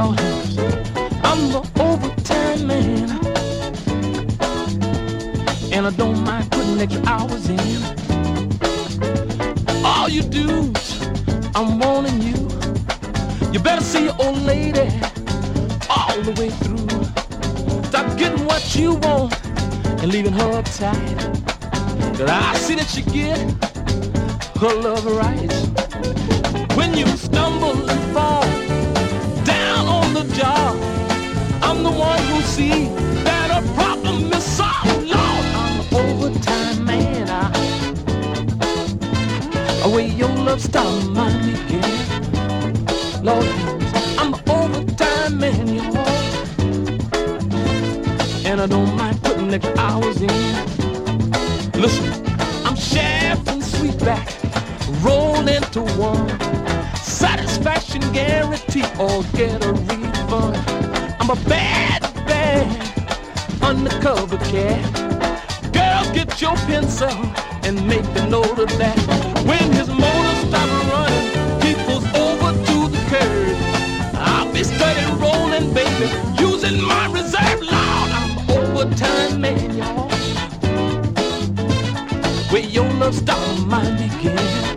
Lord, I'm the overtime man, and I don't mind putting extra hours in. All you dudes, I'm warning you, you better see your old lady all the way through. Stop getting what you want and leaving her uptight, 'cause I see that you get her love right. When you stumble and fall down on the job, I'm the one who see that a problem is solved. Lord, I'm the overtime man. Away your love started mine again. Lord, I'm the overtime man, y'all, and I don't mind putting extra hours in. Listen, I'm Shaft and Sweetback rolled into one. Satisfaction guarantee or get a refund. I'm a bad, bad undercover cat. Girls, get your pencil and make a note of that. When his motor stops running, he pulls over to the curb. I'll be steady rolling, baby, using my reserve. Lord, I'm the overtime man, y'all, where your love started mine again.